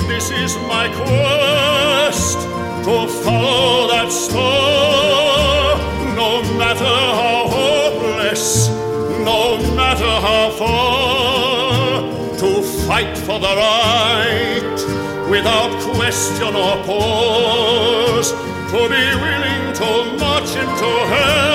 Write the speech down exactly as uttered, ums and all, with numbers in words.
this is my quest, to follow that star, no matter how hopeless, no matter how far, to fight for the right, without question or pause, to be willing to march into hell.